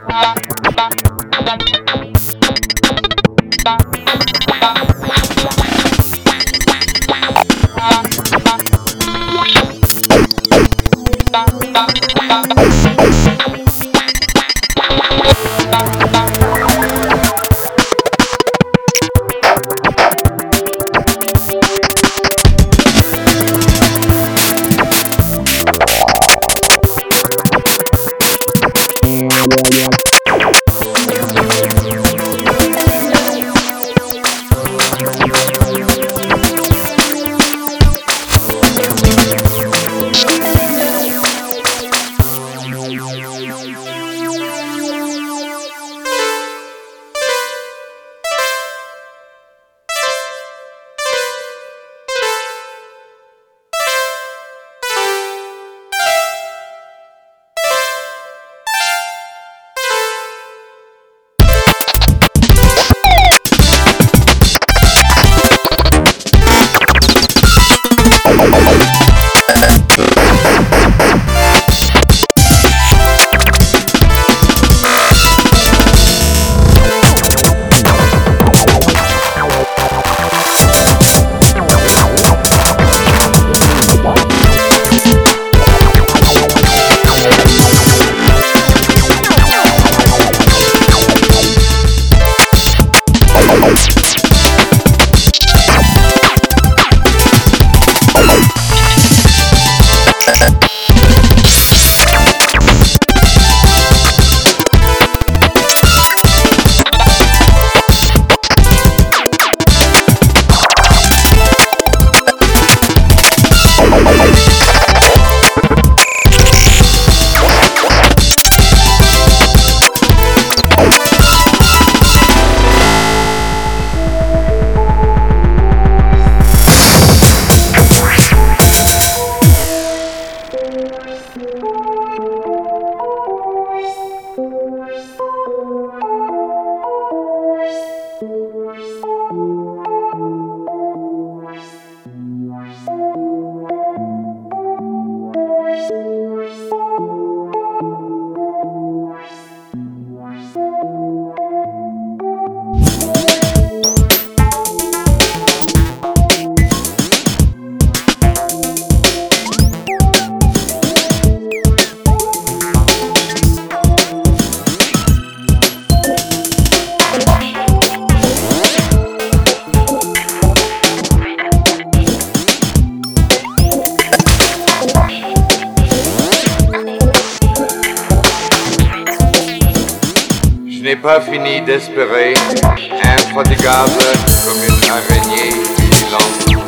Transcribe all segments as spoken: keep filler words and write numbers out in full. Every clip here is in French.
Je n'ai pas fini d'espérer, infatigable comme une araignée vigilante.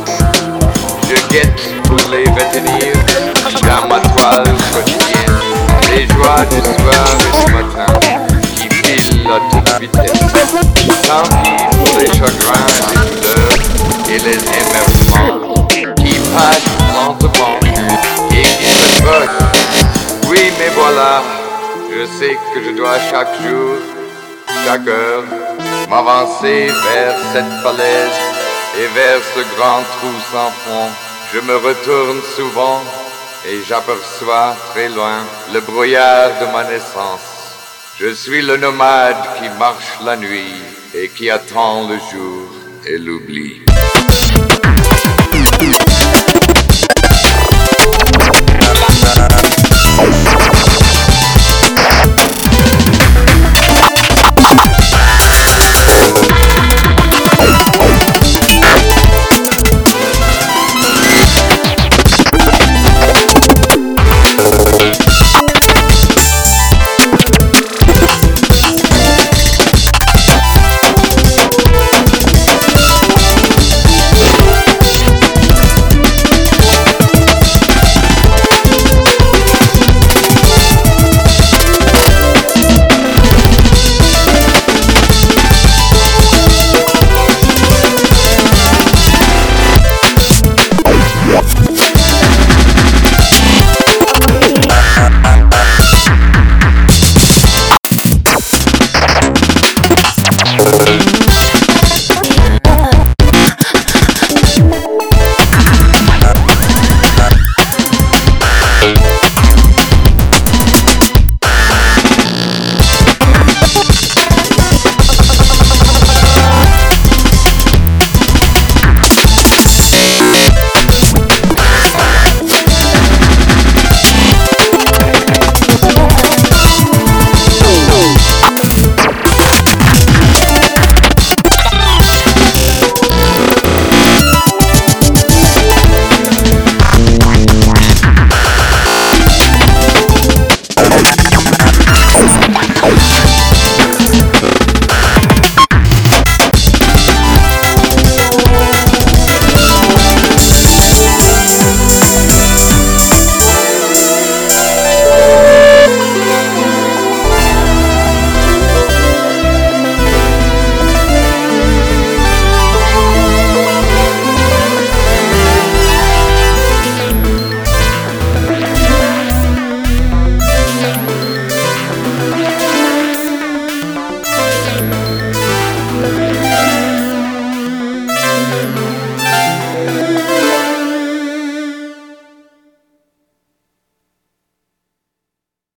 Je guette pour les retenir dans ma toile quotidienne, les joies du soir et du matin qui filent à toute vitesse. Tant pis pour les chagrins et les douleurs et les émerveillements qui passent lentement et qui se frottent. Oui, mais voilà, je sais que je dois chaque jour, chaque heure, m'avancer vers cette falaise et vers ce grand trou sans fond. Je me retourne souvent et j'aperçois très loin le brouillard de ma naissance. Je suis le nomade qui marche la nuit et qui attend le jour et l'oubli.